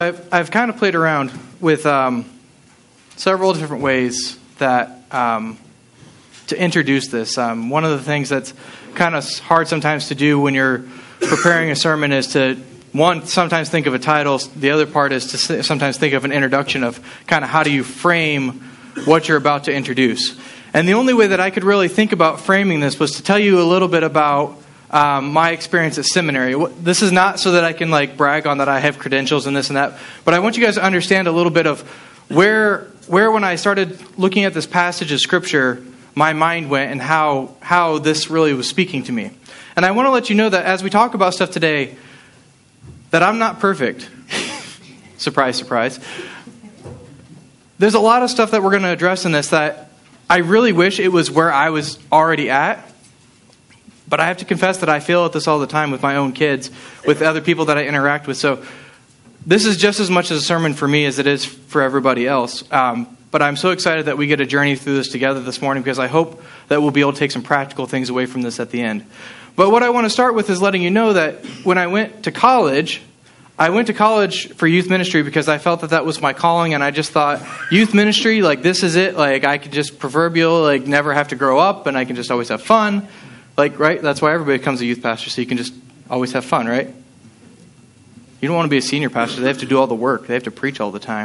I've kind of played around with several different ways that to introduce this. One of the things that's kind of hard sometimes to do when you're preparing a sermon is to, one, sometimes think of a title. The other part is to sometimes think of an introduction of kind of how do you frame what you're about to introduce. And the only way that I could really think about framing this was to tell you a little bit about my experience at seminary. This is not so that I can brag on that I have credentials and this and that, but I want you guys to understand a little bit of where when I started looking at this passage of Scripture, my mind went and how this really was speaking to me. And I want to let you know that as we talk about stuff today, that I'm not perfect. Surprise, surprise. There's a lot of stuff that we're going to address in this that I really wish it was where I was already at. But I have to confess that I fail at this all the time with my own kids, with other people that I interact with. So this is just as much as a sermon for me as it is for everybody else. But I'm so excited that we get to journey through this together this morning because I hope that we'll be able to take some practical things away from this at the end. But what I want to start with is letting you know that when I went to college for youth ministry because I felt that was my calling, and I just thought, youth ministry, this is it. I could just proverbial, never have to grow up, and I can just always have fun. Right? That's why everybody becomes a youth pastor, so you can just always have fun, right? You don't want to be a senior pastor. They have to do all the work. They have to preach all the time.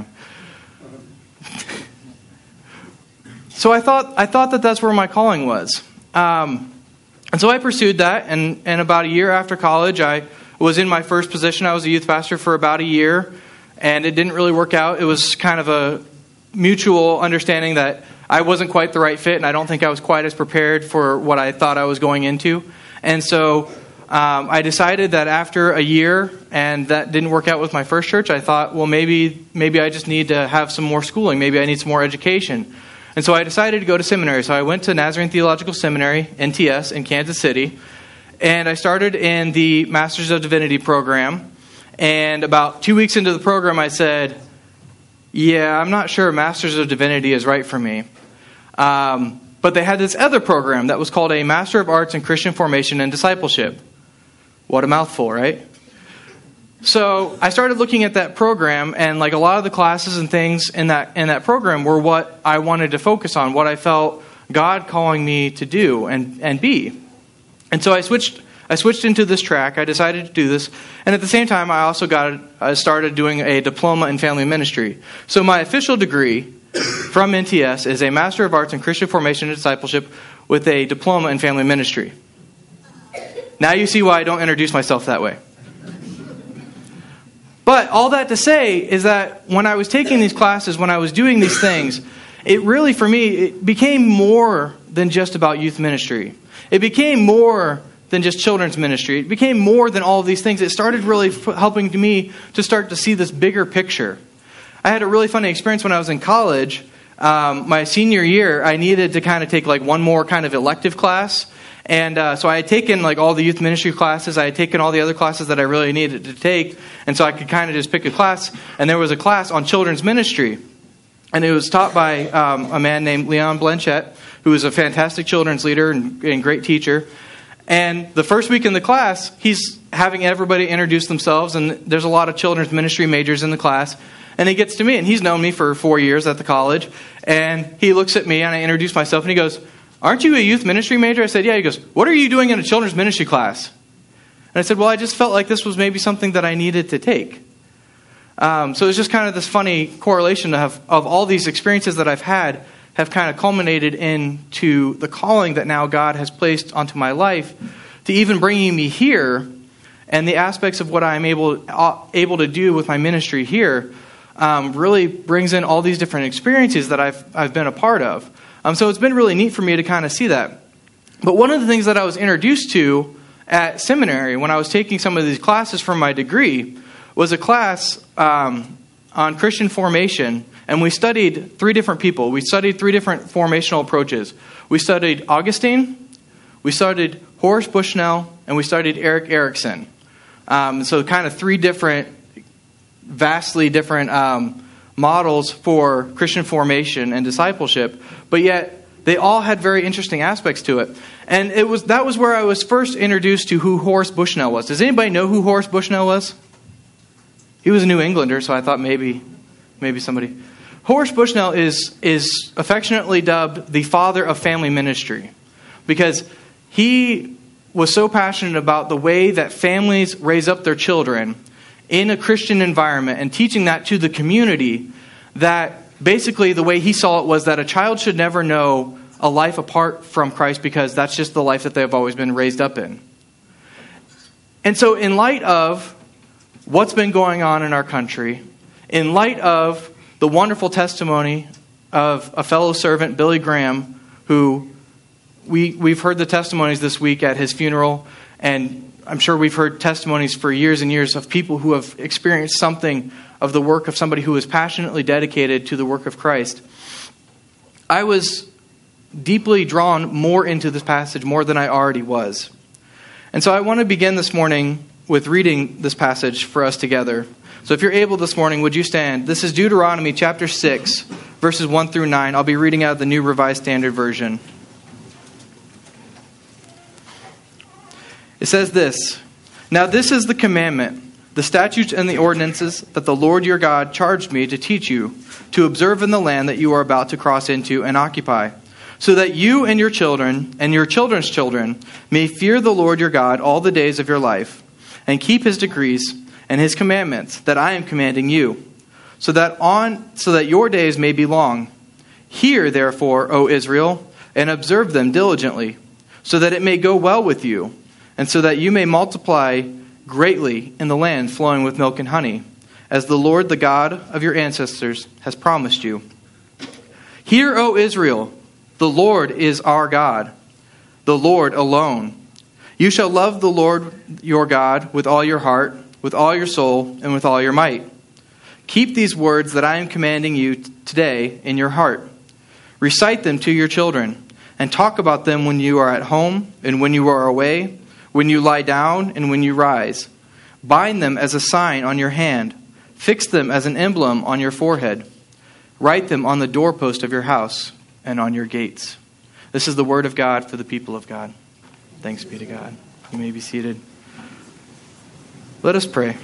So I thought that that's where my calling was. And so I pursued that, and about a year after college, I was in my first position. I was a youth pastor for about a year, and it didn't really work out. It was kind of a mutual understanding that I wasn't quite the right fit, and I don't think I was quite as prepared for what I thought I was going into. And so I decided that after a year, and that didn't work out with my first church, I thought, well, maybe I just need to have some more schooling. Maybe I need some more education. And so I decided to go to seminary. So I went to Nazarene Theological Seminary, NTS, in Kansas City, and I started in the Masters of Divinity program. And about 2 weeks into the program, I said, yeah, I'm not sure Masters of Divinity is right for me. But they had this other program that was called a Master of Arts in Christian Formation and Discipleship. What a mouthful, right? So I started looking at that program, and a lot of the classes and things in that program were what I wanted to focus on, what I felt God calling me to do and be. And so I switched into this track. I decided to do this. And at the same time, I also started doing a diploma in family ministry. So my official degree from NTS is a Master of Arts in Christian Formation and Discipleship with a diploma in family ministry. Now you see why I don't introduce myself that way. But all that to say is that when I was taking these classes, when I was doing these things, it really, for me, it became more than just about youth ministry. It became more than just children's ministry. It became more than all of these things. It started really helping me to start to see this bigger picture. I had a really funny experience when I was in college. My senior year, I needed to kind of take one more kind of elective class. And so I had taken all the youth ministry classes. I had taken all the other classes that I really needed to take. And so I could kind of just pick a class. And there was a class on children's ministry. And it was taught by a man named Leon Blanchette, who is a fantastic children's leader and great teacher. And the first week in the class, he's having everybody introduce themselves. And there's a lot of children's ministry majors in the class. And he gets to me, and he's known me for 4 years at the college. And he looks at me, and I introduce myself, and he goes, "Aren't you a youth ministry major?" I said, "Yeah." He goes, "What are you doing in a children's ministry class?" And I said, "Well, I just felt like this was maybe something that I needed to take." So it's just kind of this funny correlation of all these experiences that I've had have kind of culminated into the calling that now God has placed onto my life to even bringing me here, and the aspects of what I'm able to do with my ministry here really brings in all these different experiences that I've been a part of. So it's been really neat for me to kind of see that. But one of the things that I was introduced to at seminary when I was taking some of these classes for my degree was a class on Christian formation, and we studied 3 different people. We studied 3 different formational approaches. We studied Augustine, we studied Horace Bushnell, and we studied Erik Erikson. So kind of 3 different, vastly different models for Christian formation and discipleship, but yet they all had very interesting aspects to it. And that was where I was first introduced to who Horace Bushnell was. Does anybody know who Horace Bushnell was? He was a New Englander, so I thought maybe somebody. Horace Bushnell is affectionately dubbed the father of family ministry because he was so passionate about the way that families raise up their children in a Christian environment and teaching that to the community, that basically the way he saw it was that a child should never know a life apart from Christ because that's just the life that they have always been raised up in. And so in light of what's been going on in our country, in light of the wonderful testimony of a fellow servant, Billy Graham, who we've heard the testimonies this week at his funeral, and I'm sure we've heard testimonies for years and years of people who have experienced something of the work of somebody who is passionately dedicated to the work of Christ. I was deeply drawn more into this passage more than I already was. And so I want to begin this morning with reading this passage for us together. So if you're able this morning, would you stand? This is Deuteronomy chapter 6, verses 1 through 9. I'll be reading out of the New Revised Standard Version. It says this, "Now this is the commandment, the statutes and the ordinances that the Lord your God charged me to teach you, to observe in the land that you are about to cross into and occupy, so that you and your children and your children's children may fear the Lord your God all the days of your life, and keep his decrees and his commandments that I am commanding you, so that your days may be long. Hear, therefore, O Israel, and observe them diligently, so that it may go well with you, and so that you may multiply greatly in the land flowing with milk and honey, as the Lord, the God of your ancestors, has promised you. Hear, O Israel, the Lord is our God, the Lord alone. You shall love the Lord your God with all your heart, with all your soul, and with all your might. Keep these words that I am commanding you today in your heart. Recite them to your children, and talk about them when you are at home and when you are away, when you lie down and when you rise. Bind them as a sign on your hand. Fix them as an emblem on your forehead. Write them on the doorpost of your house and on your gates." This is the word of God for the people of God. Thanks be to God. You may be seated. Let us pray.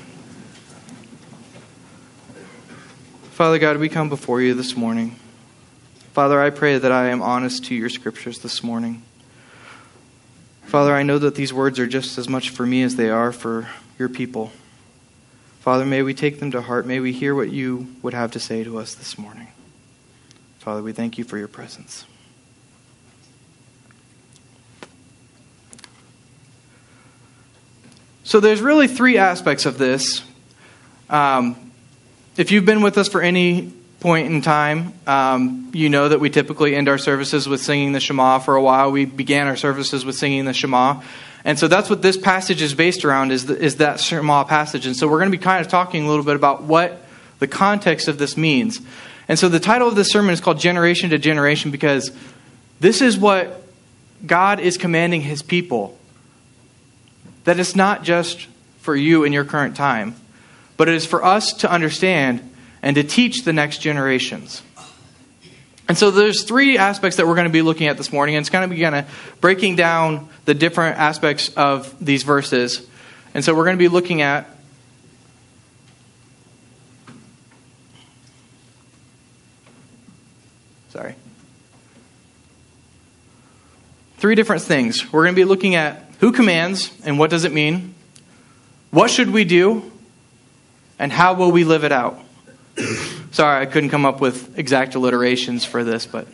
Father God, we come before you this morning. Father, I pray that I am honest to your scriptures this morning. Father, I know that these words are just as much for me as they are for your people. Father, may we take them to heart. May we hear what you would have to say to us this morning. Father, we thank you for your presence. So there's really three aspects of this. If you've been with us for any point in time, you know that we typically end our services with singing the Shema. For a while, we began our services with singing the Shema. And so that's what this passage is based around, is that Shema passage. And so we're going to be kind of talking a little bit about what the context of this means. And so the title of this sermon is called Generation to Generation, because this is what God is commanding his people. That it's not just for you in your current time, but it is for us to understand and to teach the next generations. And so there's three aspects that we're going to be looking at this morning, and it's going to be breaking down the different aspects of these verses. And so we're going to be looking at three different things. We're going to be looking at who commands and what does it mean, what should we do, and how will we live it out. Sorry, I couldn't come up with exact alliterations for this, but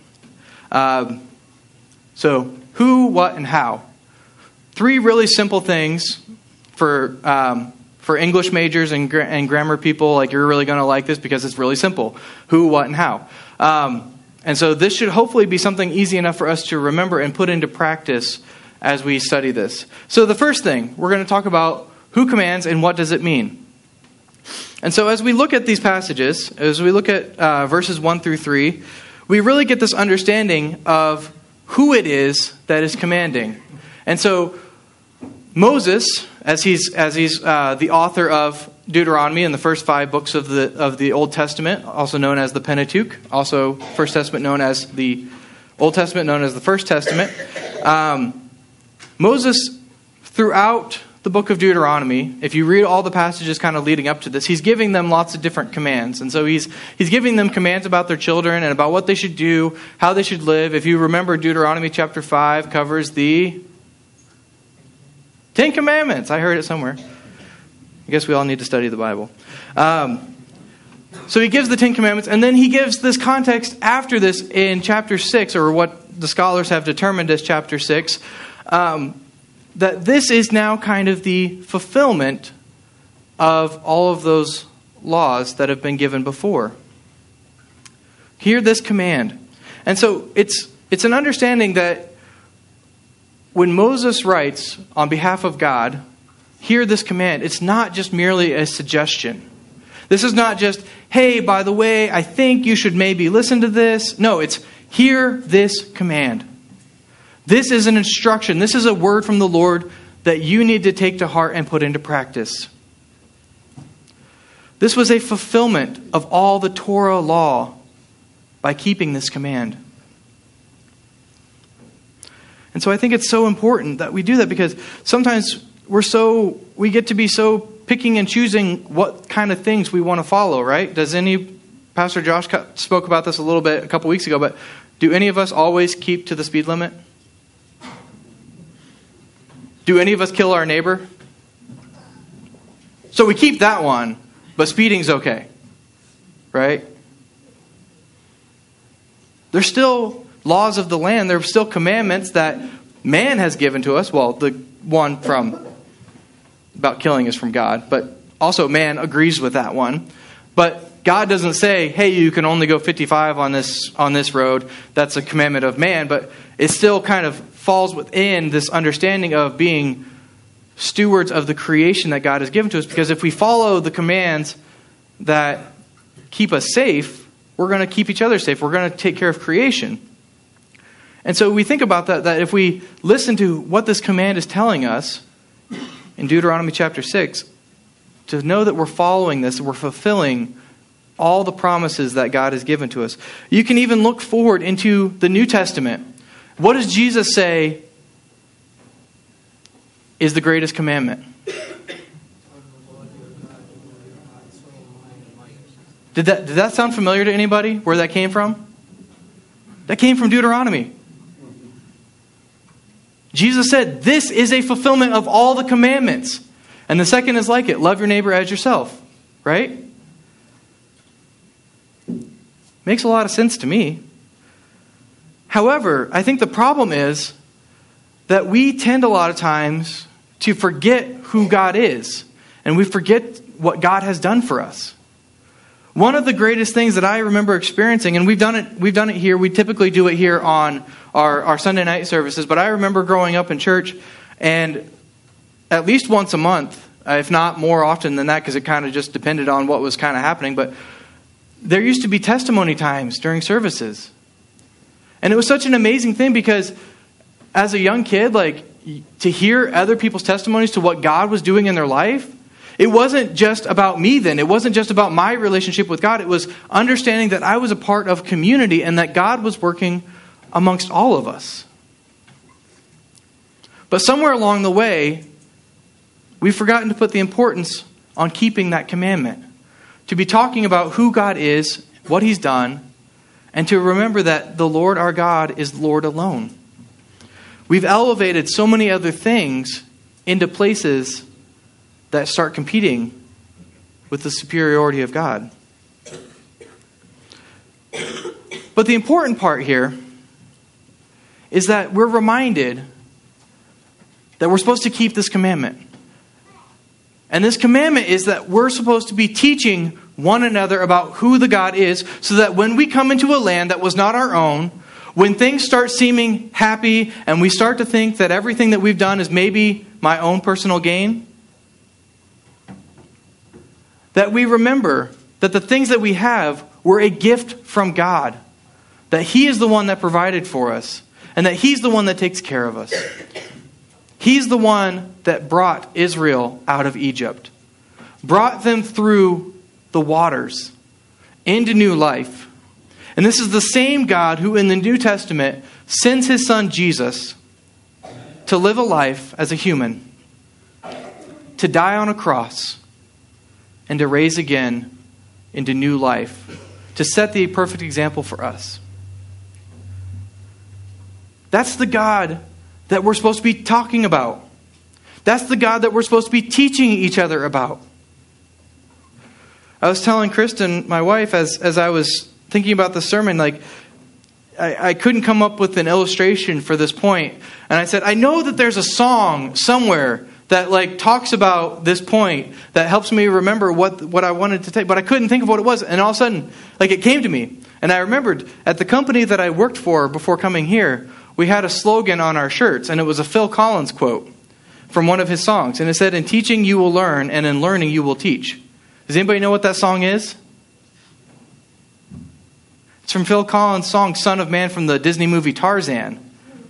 so who, what, and how. Three really simple things for English majors and grammar people. Like, you're really going to like this because it's really simple. Who, what, and how. And so this should hopefully be something easy enough for us to remember and put into practice as we study this. So the first thing, we're going to talk about who commands and what does it mean. And so as we look at these passages, as we look at verses 1 through 3, we really get this understanding of who it is that is commanding. And so Moses, as he's the author of Deuteronomy and the first 5 books of the Old Testament, also known as the Pentateuch, also First Testament known as the Old Testament known as the First Testament. Moses, throughout the book of Deuteronomy, if you read all the passages kind of leading up to this, he's giving them lots of different commands. And so he's giving them commands about their children and about what they should do, how they should live. If you remember, Deuteronomy chapter 5 covers the 10 Commandments. I heard it somewhere. I guess we all need to study the Bible. So he gives the 10 Commandments, and then he gives this context after this in chapter 6, or what the scholars have determined as chapter 6, that this is now kind of the fulfillment of all of those laws that have been given before. Hear this command. And so it's an understanding that when Moses writes on behalf of God, hear this command, it's not just merely a suggestion. This is not just, hey, by the way, I think you should maybe listen to this. No, it's hear this command. This is an instruction. This is a word from the Lord that you need to take to heart and put into practice. This was a fulfillment of all the Torah law by keeping this command. And so I think it's so important that we do that, because sometimes we get to be so picking and choosing what kind of things we want to follow, right? Pastor Josh spoke about this a little bit a couple weeks ago, but do any of us always keep to the speed limit? Do any of us kill our neighbor? So we keep that one, but speeding's okay, right? There's still laws of the land. There are still commandments that man has given to us. Well, the one about killing is from God, but also man agrees with that one. But God doesn't say, hey, you can only go 55 on this road. That's a commandment of man, but it still kind of falls within this understanding of being stewards of the creation that God has given to us. Because if we follow the commands that keep us safe, we're going to keep each other safe. We're going to take care of creation. And so we think about that if we listen to what this command is telling us in Deuteronomy chapter 6, to know that we're following this, we're fulfilling all the promises that God has given to us. You can even look forward into the New Testament. What does Jesus say is the greatest commandment? Did that sound familiar to anybody? Where that came from? That came from Deuteronomy. Jesus said, this is a fulfillment of all the commandments. And the second is like it. Love your neighbor as yourself. Right? Makes a lot of sense to me. However, I think the problem is that we tend a lot of times to forget who God is. And we forget what God has done for us. One of the greatest things that I remember experiencing, and we've done it here, we typically do it here on our Sunday night services, but I remember growing up in church, and at least once a month, if not more often than that, because it kind of just depended on what was kind of happening, but there used to be testimony times during services. And it was such an amazing thing, because as a young kid, to hear other people's testimonies to what God was doing in their life, it wasn't just about me then. It wasn't just about my relationship with God. It was understanding that I was a part of community and that God was working amongst all of us. But somewhere along the way, we've forgotten to put the importance on keeping that commandment. To be talking about who God is, what He's done, and to remember that the Lord our God is Lord alone. We've elevated so many other things into places that start competing with the superiority of God. But the important part here is that we're reminded that we're supposed to keep this commandment. And this commandment is that we're supposed to be teaching one another about who the God is, so that when we come into a land that was not our own, when things start seeming happy and we start to think that everything that we've done is maybe my own personal gain, that we remember that the things that we have were a gift from God. That He is the one that provided for us. And that He's the one that takes care of us. He's the one that brought Israel out of Egypt. Brought them through the waters into new life. And this is the same God who in the New Testament sends His Son Jesus to live a life as a human. to die on a cross and to raise again into new life, to set the perfect example for us. That's the God that we're supposed to be talking about. That's the God that we're supposed to be teaching each other about. I was telling Kristen, my wife, as I was thinking about the sermon, like, I couldn't come up with an illustration for this point. And I said, I know that there's a song somewhere that like talks about this point that helps me remember what I wanted to take, but I couldn't think of what it was. And all of a sudden, like, it came to me. And I remembered at the company that I worked for before coming here, we had a slogan on our shirts, and it was a Phil Collins quote from one of his songs. And it said, "In teaching you will learn, and in learning you will teach." Does anybody know what that song is? It's from Phil Collins' song, Son of Man, from the Disney movie Tarzan.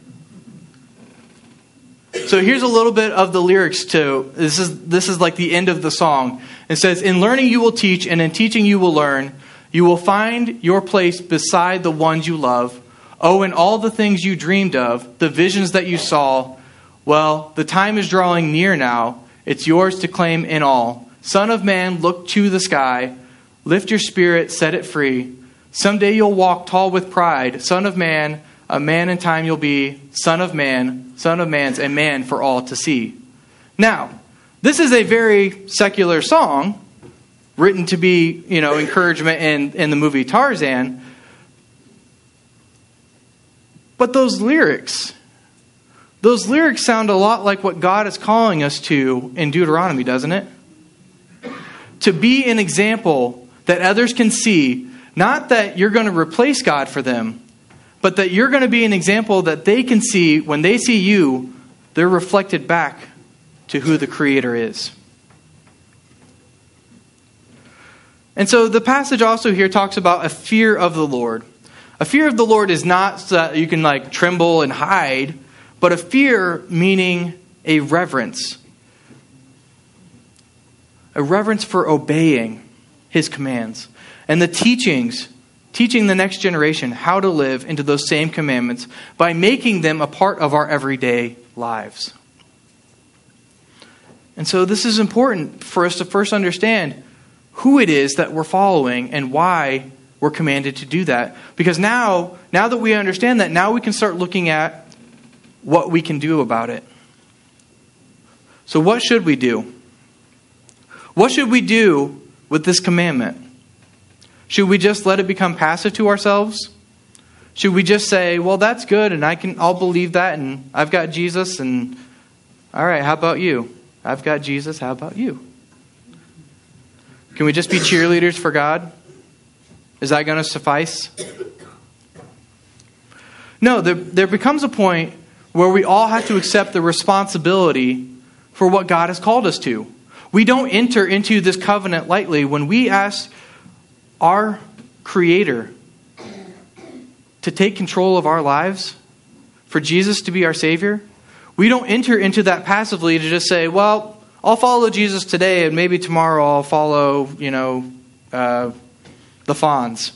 So here's a little bit of the lyrics to, this is like the end of the song. It says, "In learning you will teach, and in teaching you will learn. You will find your place beside the ones you love. Oh, and all the things you dreamed of, the visions that you saw. Well, the time is drawing near now. It's yours to claim in all. Son of man, look to the sky. Lift your spirit, set it free. Someday you'll walk tall with pride. Son of man, a man in time you'll be. Son of man's a man for all to see." Now, this is a very secular song, written to be, encouragement in the movie Tarzan. But those lyrics sound a lot like what God is calling us to in Deuteronomy, doesn't it? To be an example that others can see, not that you're going to replace God for them, but that you're going to be an example that they can see. When they see you, they're reflected back to who the Creator is. And so the passage also here talks about a fear of the Lord. A fear of the Lord is not so that you can like tremble and hide, but a fear meaning a reverence. A reverence for obeying His commands. And the teaching the next generation how to live into those same commandments by making them a part of our everyday lives. And so this is important for us to first understand who it is that we're following and why we're commanded to do that. Because now that we understand that, now we can start looking at what we can do about it. So what should we do? What should we do with this commandment? Should we just let it become passive to ourselves? Should we just say, well, that's good, and I'll believe that, and I've got Jesus, and all right, how about you? I've got Jesus, how about you? Can we just be cheerleaders for God? Is that going to suffice? No, there becomes a point where we all have to accept the responsibility for what God has called us to. We don't enter into this covenant lightly. When we ask our Creator to take control of our lives, for Jesus to be our Savior, we don't enter into that passively to just say, well, I'll follow Jesus today and maybe tomorrow I'll follow, the Fonz.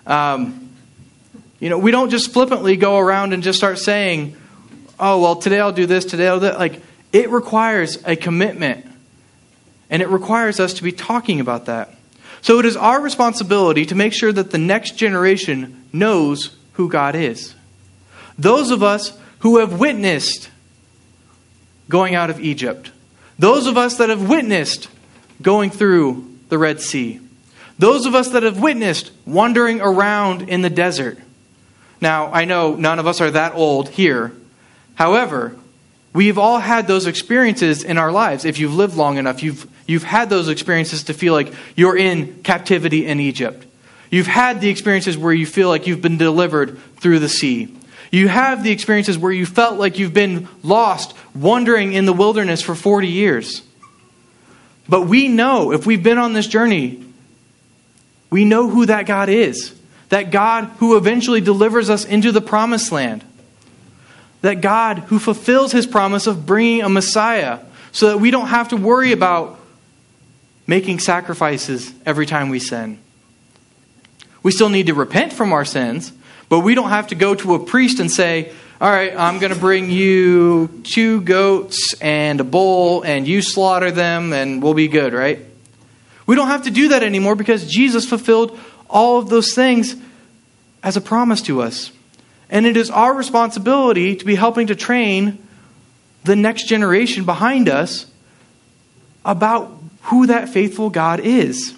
We don't just flippantly go around and just start saying, oh, well, today I'll do this, today I'll do that. Like, it requires a commitment. And it requires us to be talking about that. So it is our responsibility to make sure that the next generation knows who God is. Those of us who have witnessed going out of Egypt. Those of us that have witnessed going through the Red Sea. Those of us that have witnessed wandering around in the desert. Now, I know none of us are that old here. However, we've all had those experiences in our lives. If you've lived long enough, you've had those experiences to feel like you're in captivity in Egypt. You've had the experiences where you feel like you've been delivered through the sea. You have the experiences where you felt like you've been lost, wandering in the wilderness for 40 years. But we know, if we've been on this journey, we know who that God is. That God who eventually delivers us into the promised land. That God who fulfills His promise of bringing a Messiah so that we don't have to worry about making sacrifices every time we sin. We still need to repent from our sins, but we don't have to go to a priest and say, all right, I'm going to bring you 2 goats and a bull, and you slaughter them, and we'll be good, right? We don't have to do that anymore because Jesus fulfilled all of those things as a promise to us. And it is our responsibility to be helping to train the next generation behind us about who that faithful God is.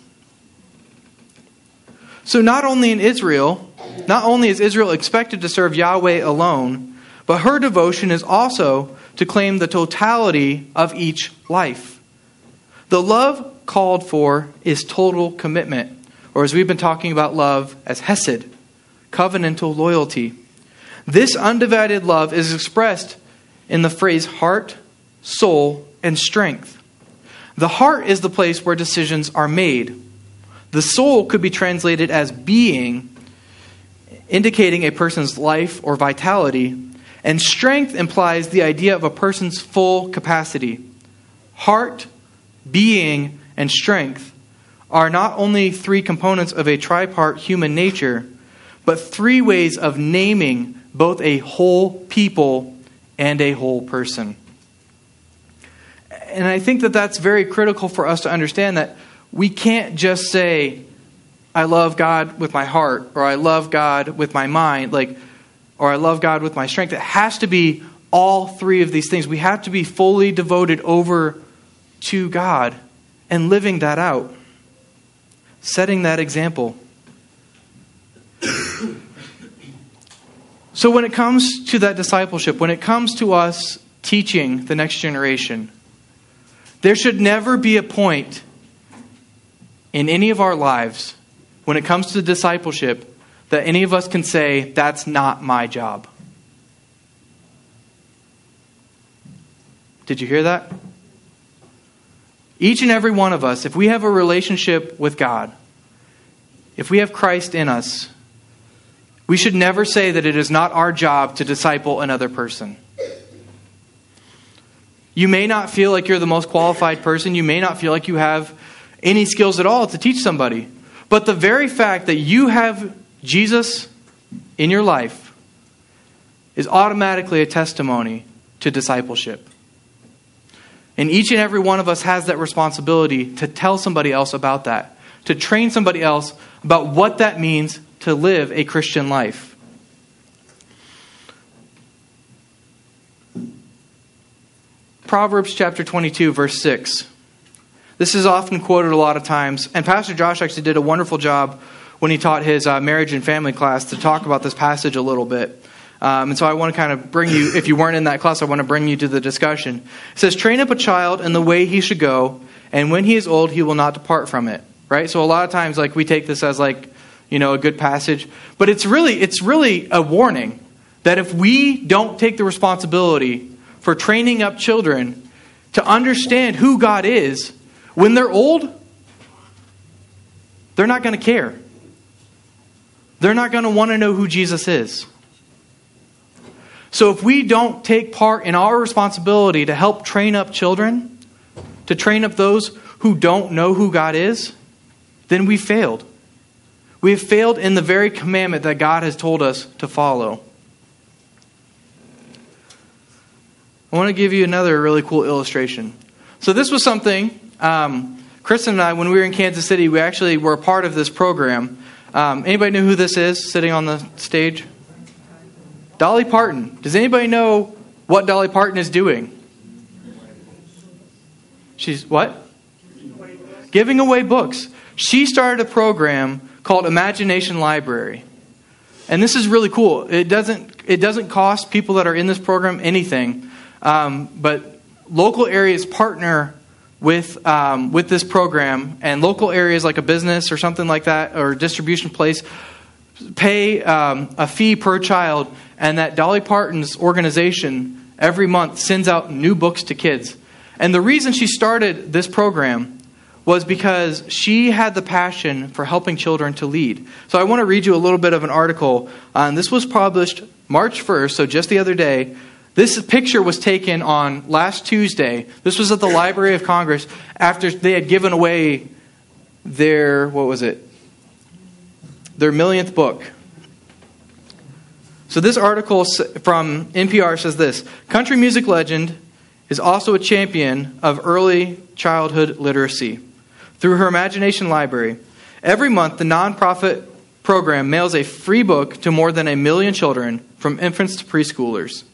So not only is Israel expected to serve Yahweh alone, but her devotion is also to claim the totality of each life. The love called for is total commitment, or as we've been talking about love as hesed, covenantal loyalty. This undivided love is expressed in the phrase heart, soul, and strength. The heart is the place where decisions are made. The soul could be translated as being, indicating a person's life or vitality. And strength implies the idea of a person's full capacity. Heart, being, and strength are not only 3 components of a tripart human nature, but 3 ways of naming both a whole people and a whole person. And I think that that's very critical for us to understand, that we can't just say, I love God with my heart, or I love God with my mind, or I love God with my strength. It has to be all 3 of these things. We have to be fully devoted over to God and living that out, setting that example. So when it comes to that discipleship, when it comes to us teaching the next generation, there should never be a point in any of our lives when it comes to discipleship that any of us can say, that's not my job. Did you hear that? Each and every one of us, if we have a relationship with God, if we have Christ in us, we should never say that it is not our job to disciple another person. You may not feel like you're the most qualified person. You may not feel like you have any skills at all to teach somebody. But the very fact that you have Jesus in your life is automatically a testimony to discipleship. And each and every one of us has that responsibility to tell somebody else about that, to train somebody else about what that means to live a Christian life. Proverbs chapter 22, verse 6. This is often quoted a lot of times, and Pastor Josh actually did a wonderful job when he taught his marriage and family class to talk about this passage a little bit. And so I want to kind of bring you, if you weren't in that class, I want to bring you to the discussion. It says, train up a child in the way he should go, and when he is old, he will not depart from it. Right? So a lot of times, we take this as a good passage, but it's really a warning that if we don't take the responsibility for training up children to understand who God is, when they're old, they're not going to care. They're not going to want to know who Jesus is. So if we don't take part in our responsibility to help train up children, to train up those who don't know who God is, then we failed. We have failed in the very commandment that God has told us to follow. I want to give you another really cool illustration. So this was something, Kristen and I, when we were in Kansas City, we actually were a part of this program. Anybody know who this is sitting on the stage? Dolly Parton. Does anybody know what Dolly Parton is doing? She's what? Giving away books. She started a program called Imagination Library. And this is really cool. It doesn't cost people that are in this program anything. But local areas partner with this program, and local areas like a business or something like that, or a distribution place, pay a fee per child, and that Dolly Parton's organization every month sends out new books to kids. And the reason she started this program was because she had the passion for helping children to lead. So I want to read you a little bit of an article. This was published March 1st, so just the other day. This picture was taken on last Tuesday. This was at the Library of Congress after they had given away their millionth book. So this article from NPR says this: country music legend is also a champion of early childhood literacy. Through her Imagination Library, every month the nonprofit program mails a free book to more than 1 million children, from infants to preschoolers.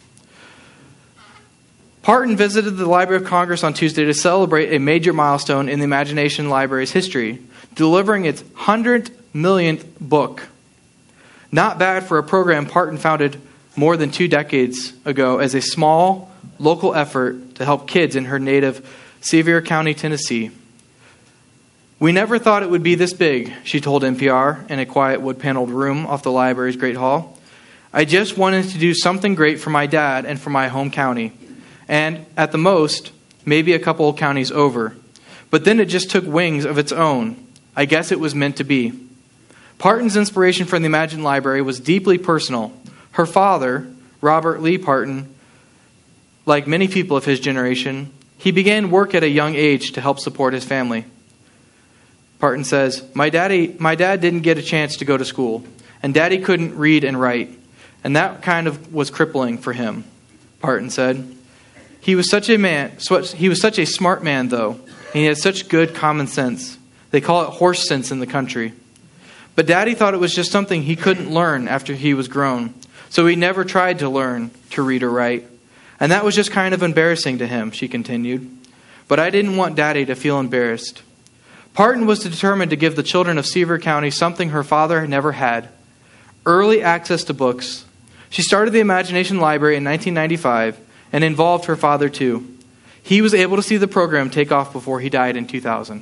Parton visited the Library of Congress on Tuesday to celebrate a major milestone in the Imagination Library's history, delivering its 100 millionth book. Not bad for a program Parton founded more than 2 decades ago as a small local effort to help kids in her native Sevier County, Tennessee. "We never thought it would be this big," she told NPR in a quiet wood-paneled room off the library's Great Hall. "I just wanted to do something great for my dad and for my home county. And, at the most, maybe a couple of counties over. But then it just took wings of its own. I guess it was meant to be." Parton's inspiration for the Imagine Library was deeply personal. Her father, Robert Lee Parton, like many people of his generation, he began work at a young age to help support his family. Parton says, My dad didn't get a chance to go to school, and Daddy couldn't read and write, and that kind of was crippling for him," Parton said. He was such a smart man, though, and he had such good common sense. They call it horse sense in the country. But Daddy thought it was just something he couldn't learn after he was grown, so he never tried to learn to read or write. And that was just kind of embarrassing to him, she continued. But I didn't want Daddy to feel embarrassed. Parton was determined to give the children of Sevier County something her father had never had: early access to books. She started the Imagination Library in 1995 and involved her father too. He was able to see the program take off before he died in 2000.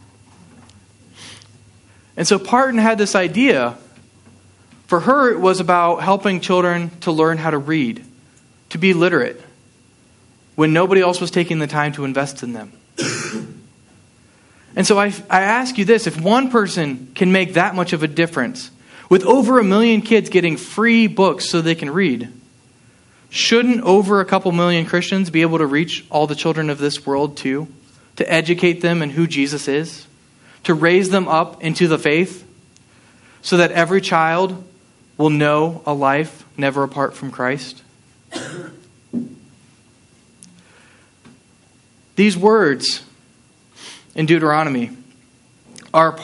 And so Parton had this idea. For her, it was about helping children to learn how to read, to be literate, when nobody else was taking the time to invest in them. And so I ask you this: if one person can make that much of a difference, with over 1 million kids getting free books so they can read, shouldn't over a couple million Christians be able to reach all the children of this world too? To educate them in who Jesus is? To raise them up into the faith? So that every child will know a life never apart from Christ? These words in Deuteronomy are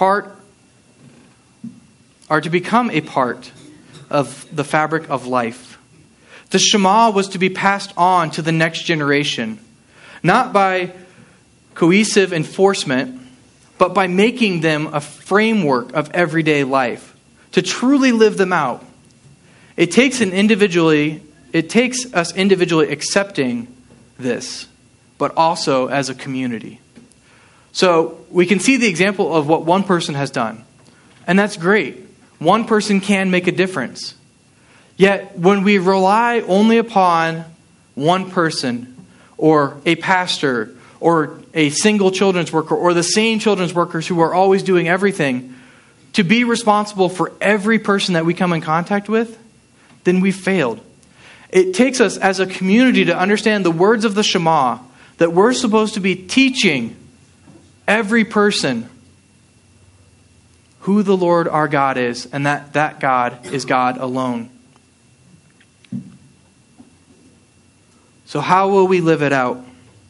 to become a part of the fabric of life. The Shema was to be passed on to the next generation, not by cohesive enforcement, but by making them a framework of everyday life, to truly live them out. It takes us individually accepting this, but also as a community. So we can see the example of what one person has done, and that's great. One person can make a difference. Yet when we rely only upon one person, or a pastor, or a single children's worker, or the same children's workers who are always doing everything, to be responsible for every person that we come in contact with, then we've failed. It takes us as a community to understand the words of the Shema, that we're supposed to be teaching every person who the Lord our God is, and that God is God alone. So how will we live it out?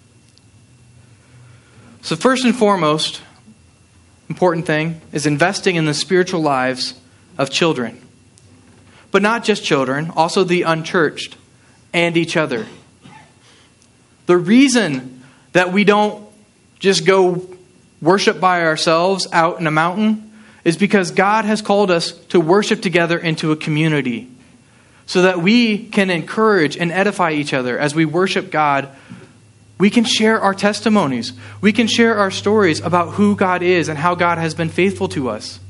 So first and foremost, important thing is investing in the spiritual lives of children. But not just children, also the unchurched and each other. The reason that we don't just go worship by ourselves out in a mountain is because God has called us to worship together into a community, so that we can encourage and edify each other as we worship God. We can share our testimonies. We can share our stories about who God is and how God has been faithful to us.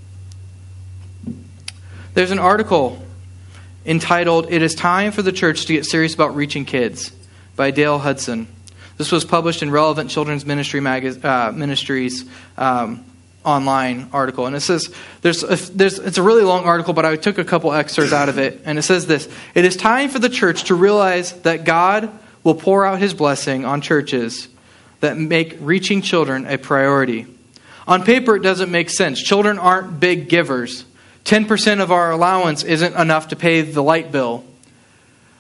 There's an article entitled, "It is Time for the Church to Get Serious About Reaching Kids" by Dale Hudson. This was published in Relevant Children's Ministries online article. And it says, it's a really long article, but I took a couple excerpts out of it. And it says this: "It is time for the church to realize that God will pour out His blessing on churches that make reaching children a priority. On paper, it doesn't make sense. Children aren't big givers. 10% of our allowance isn't enough to pay the light bill.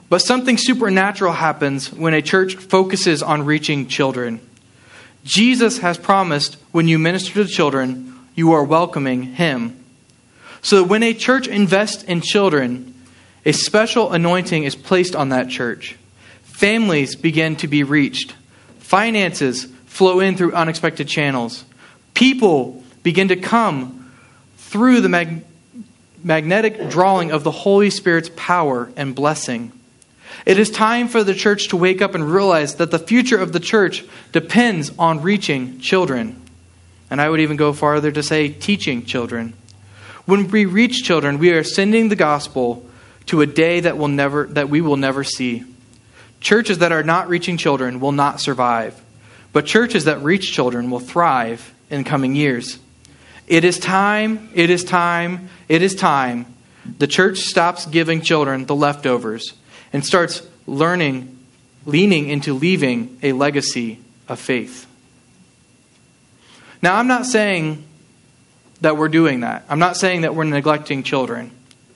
But something supernatural happens when a church focuses on reaching children. Jesus has promised when you minister to children, you are welcoming Him. So that when a church invests in children, a special anointing is placed on that church. Families begin to be reached. Finances flow in through unexpected channels. People begin to come through the magnetic drawing of the Holy Spirit's power and blessing. It is time for the church to wake up and realize that the future of the church depends on reaching children. And I would even go farther to say teaching children. When we reach children, we are sending the gospel to a day that we will never see. Churches that are not reaching children will not survive. But churches that reach children will thrive in coming years. It is time, it is time, it is time. The church stops giving children the leftovers and starts leaning into leaving a legacy of faith. Now, I'm not saying that we're doing that. I'm not saying that we're neglecting children.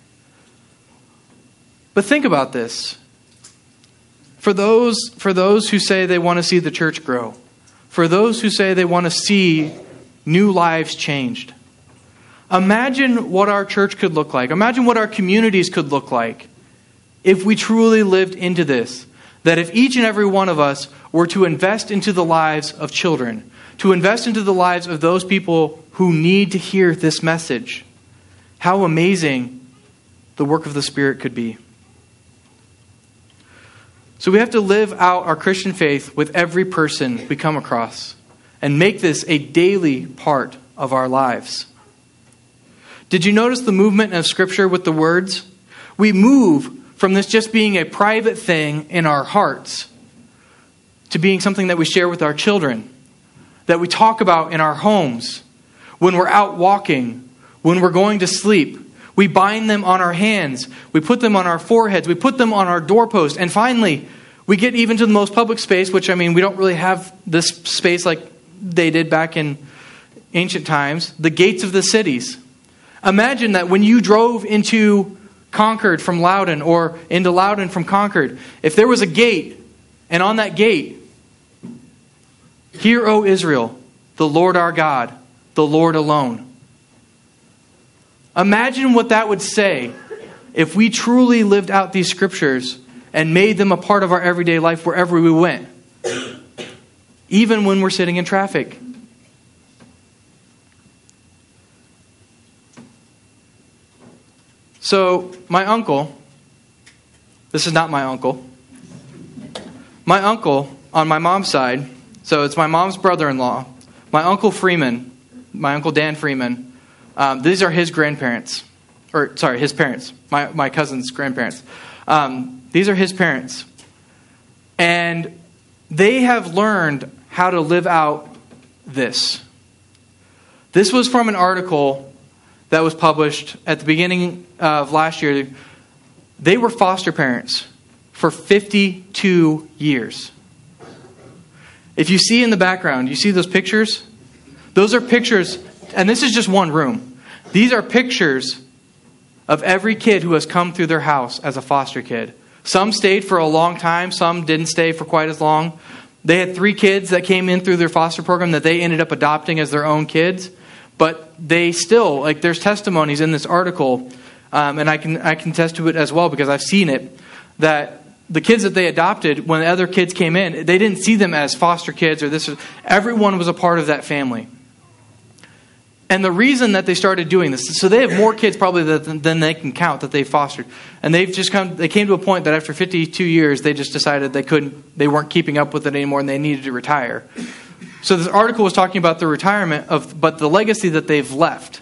But think about this. For those who say they want to see the church grow, for those who say they want to see new lives changed, imagine what our church could look like. Imagine what our communities could look like if we truly lived into this. That if each and every one of us were to invest into the lives of children, to invest into the lives of those people who need to hear this message, how amazing the work of the Spirit could be. So we have to live out our Christian faith with every person we come across and make this a daily part of our lives. Did you notice the movement of Scripture with the words? We move from this just being a private thing in our hearts to being something that we share with our children, that we talk about in our homes, when we're out walking, when we're going to sleep. We bind them on our hands. We put them on our foreheads. We put them on our doorpost. And finally, we get even to the most public space, which, we don't really have this space like they did back in ancient times, the gates of the cities. Imagine that when you drove into Concord from Loudon or into Loudon from Concord, if there was a gate, and on that gate, "Hear, O Israel, the Lord our God, the Lord alone." Imagine what that would say if we truly lived out these scriptures and made them a part of our everyday life wherever we went, even when we're sitting in traffic. So, my uncle, this is not my uncle. My uncle, on my mom's side, so it's my mom's brother-in-law, my Uncle Freeman, my Uncle Dan Freeman, these are his grandparents. His parents. My cousin's grandparents. These are his parents. And they have learned how to live out this. This was from an article that was published at the beginning of last year. They were foster parents for 52 years. If you see in the background, you see those pictures? Those are pictures, and this is just one room. These are pictures of every kid who has come through their house as a foster kid. Some stayed for a long time. Some didn't stay for quite as long. They had 3 kids that came in through their foster program that they ended up adopting as their own kids. But they still, there's testimonies in this article, and I can attest to it as well because I've seen it, that the kids that they adopted, when the other kids came in, they didn't see them as foster kids or this. Everyone was a part of that family. And the reason that they started doing this, so they have more kids probably than they can count that they fostered. And they came to a point that after 52 years, they just decided they weren't keeping up with it anymore and they needed to retire. So this article was talking about the retirement but the legacy that they've left.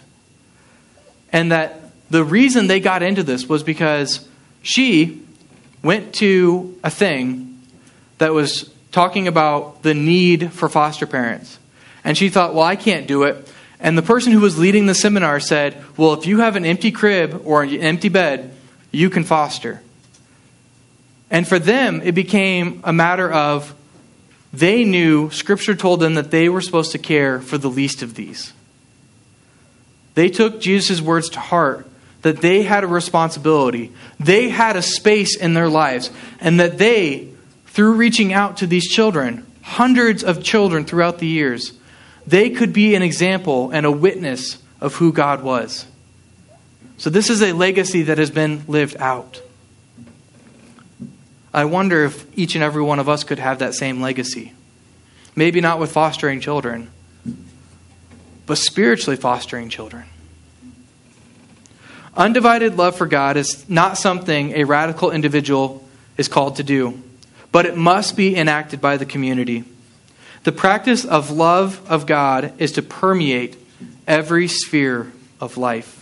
And that the reason they got into this was because she went to a thing that was talking about the need for foster parents. And she thought, well, I can't do it. And the person who was leading the seminar said, well, if you have an empty crib or an empty bed, you can foster. And for them, it became a matter of they knew Scripture told them that they were supposed to care for the least of these. They took Jesus' words to heart that they had a responsibility. They had a space in their lives, and that they, through reaching out to these children, hundreds of children throughout the years, they could be an example and a witness of who God was. So this is a legacy that has been lived out. I wonder if each and every one of us could have that same legacy. Maybe not with fostering children, but spiritually fostering children. Undivided love for God is not something a radical individual is called to do, but it must be enacted by the community. The practice of love of God is to permeate every sphere of life.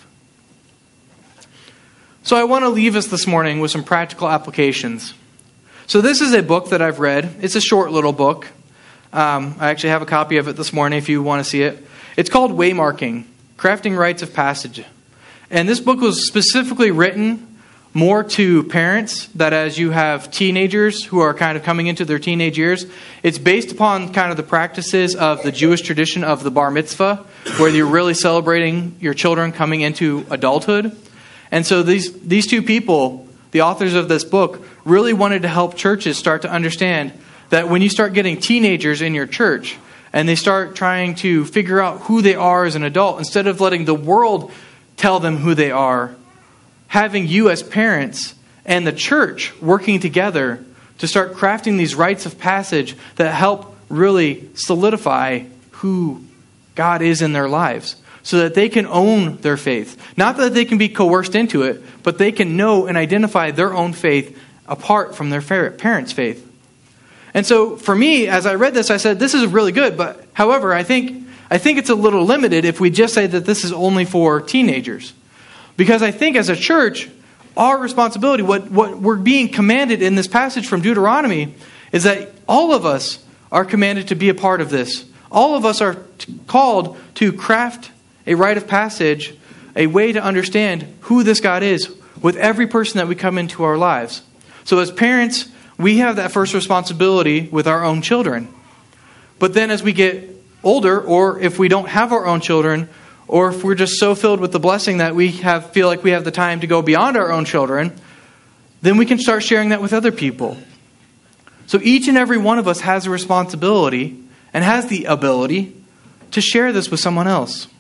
So I want to leave us this morning with some practical applications. So this is a book that I've read. It's a short little book. I actually have a copy of it this morning if you want to see it. It's called Waymarking, Crafting Rites of Passage. And this book was specifically written more to parents, that as you have teenagers who are kind of coming into their teenage years, it's based upon kind of the practices of the Jewish tradition of the bar mitzvah, where you're really celebrating your children coming into adulthood. And so these two people, the authors of this book, really wanted to help churches start to understand that when you start getting teenagers in your church and they start trying to figure out who they are as an adult, instead of letting the world tell them who they are, having you as parents and the church working together to start crafting these rites of passage that help really solidify who God is in their lives, so that they can own their faith. Not that they can be coerced into it, but they can know and identify their own faith apart from their parents' faith. And so for me, as I read this, I said, this is really good. But however, I think it's a little limited if we just say that this is only for teenagers. Because I think as a church, our responsibility, what we're being commanded in this passage from Deuteronomy, is that all of us are commanded to be a part of this. All of us are called to craft a rite of passage, a way to understand who this God is with every person that we come into our lives. So as parents, we have that first responsibility with our own children. But then as we get older, or if we don't have our own children, or if we're just so filled with the blessing that we feel like we have the time to go beyond our own children, then we can start sharing that with other people. So each and every one of us has a responsibility and has the ability to share this with someone else.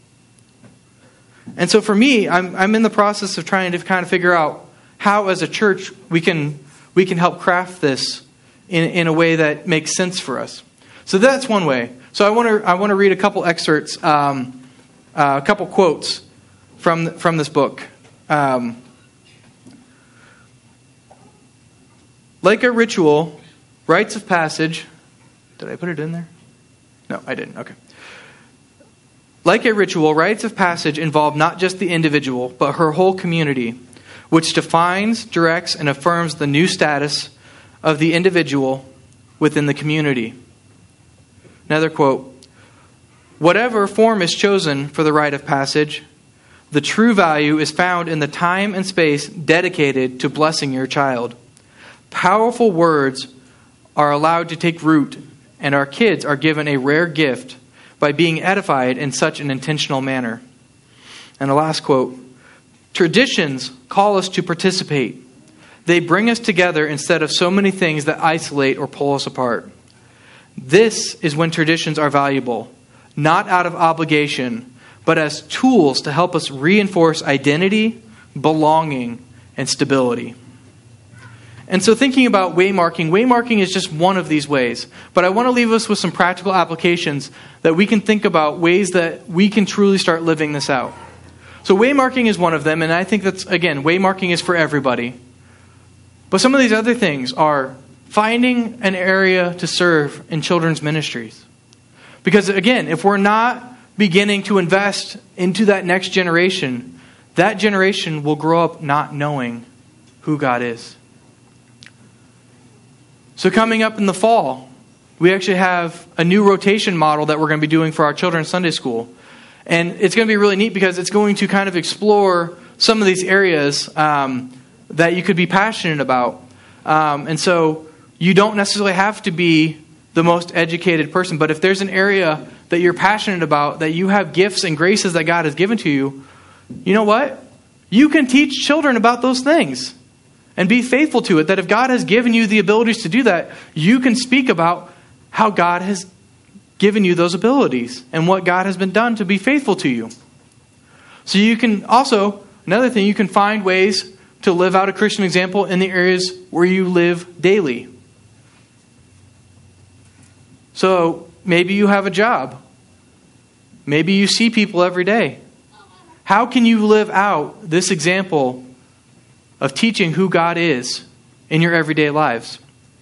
And so for me, I'm in the process of trying to kind of figure out how as a church we can help craft this in a way that makes sense for us. So that's one way. So I want to read a couple excerpts, a couple quotes from this book. Like a ritual, rites of passage. Did I put it in there? No, I didn't. Okay. Like a ritual, rites of passage involve not just the individual, but her whole community, which defines, directs, and affirms the new status of the individual within the community. Another quote. Whatever form is chosen for the rite of passage, the true value is found in the time and space dedicated to blessing your child. Powerful words are allowed to take root, and our kids are given a rare gift by being edified in such an intentional manner. And the last quote. Traditions call us to participate. They bring us together instead of so many things that isolate or pull us apart. This is when traditions are valuable, not out of obligation, but as tools to help us reinforce identity, belonging, and stability. And so thinking about waymarking is just one of these ways. But I want to leave us with some practical applications that we can think about, ways that we can truly start living this out. So waymarking is one of them, and I think that's, again, waymarking is for everybody. But some of these other things are finding an area to serve in children's ministries. Because, again, if we're not beginning to invest into that next generation, that generation will grow up not knowing who God is. So coming up in the fall, we actually have a new rotation model that we're going to be doing for our children's Sunday school. And it's going to be really neat because it's going to kind of explore some of these areas that you could be passionate about. And so you don't necessarily have to be the most educated person, but if there's an area that you're passionate about, that you have gifts and graces that God has given to you, you know what? You can teach children about those things and be faithful to it. That if God has given you the abilities to do that, you can speak about how God has given you those abilities and what God has been done to be faithful to you. So you can also, another thing, you can find ways to live out a Christian example in the areas where you live daily. So maybe you have a job. Maybe you see people every day. How can you live out this example of teaching who God is in your everyday lives?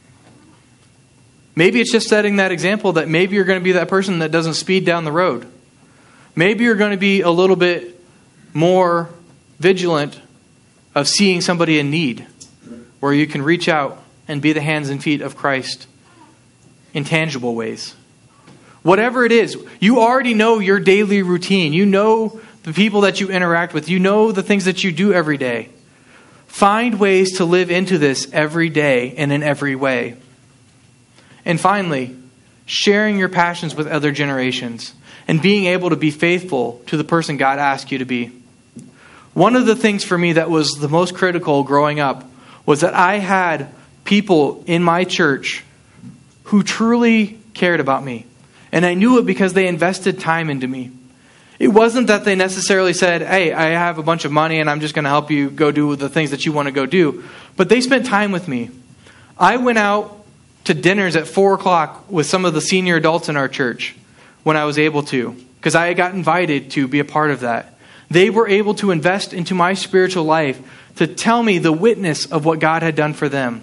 Maybe it's just setting that example that maybe you're going to be that person that doesn't speed down the road. Maybe you're going to be a little bit more vigilant of seeing somebody in need, where you can reach out and be the hands and feet of Christ in tangible ways. Whatever it is, you already know your daily routine. You know the people that you interact with. You know the things that you do every day. Find ways to live into this every day and in every way. And finally, sharing your passions with other generations and being able to be faithful to the person God asked you to be. One of the things for me that was the most critical growing up was that I had people in my church who truly cared about me. And I knew it because they invested time into me. It wasn't that they necessarily said, hey, I have a bunch of money and I'm just going to help you go do the things that you want to go do. But they spent time with me. I went out to dinners at 4 o'clock with some of the senior adults in our church when I was able to, because I got invited to be a part of that. They were able to invest into my spiritual life to tell me the witness of what God had done for them.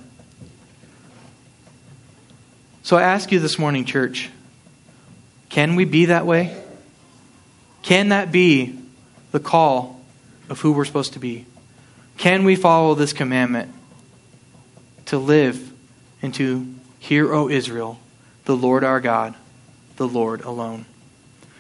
So I ask you this morning, church, can we be that way? Can that be the call of who we're supposed to be? Can we follow this commandment to live and to hear, O Israel, the Lord our God, the Lord alone?